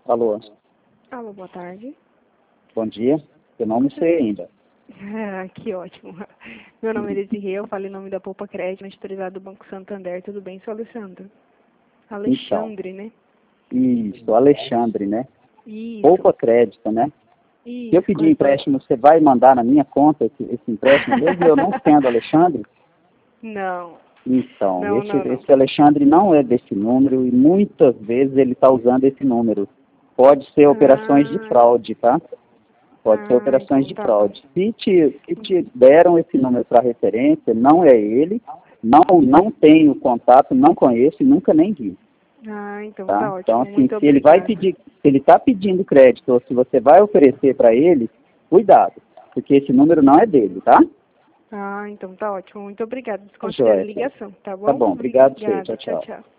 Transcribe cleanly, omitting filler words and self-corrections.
Alô, Alô, boa tarde. bom dia. Eu não me sei ainda. Ah, que ótimo. Meu nome é Desirê, eu falo em nome da Poupa Crédito, autorizado do Banco Santander. Tudo bem, seu Alessandro? Alexandre, né? Isso, Alexandre, né? Isso, Poupa crédito, né? Se eu isso, pedir corretor. empréstimo, você vai mandar na minha conta esse empréstimo, mesmo eu não sendo Alexandre? Não, Então, não, não, não. esse Alexandre não é desse número e muitas vezes ele está usando esse número. Pode ser operações de Ah, fraude, tá? Pode ser operações então de tá bom. fraude. Se te deram esse número para referência, não é ele, não tenho contato, não conheço e nunca nem vi. Ah, então tá Tá? Então, ótimo. assim, Muito se ele vai obrigada. pedir, se ele está pedindo crédito ou se você vai oferecer para ele, cuidado, porque esse número não é dele, tá? Ah, então tá ótimo. Muito obrigada. Tá Desconsidere a joia. ligação, tá Tá bom? bom, obrigado, você. Obrigada. Tchau, Tchau, tchau. tchau.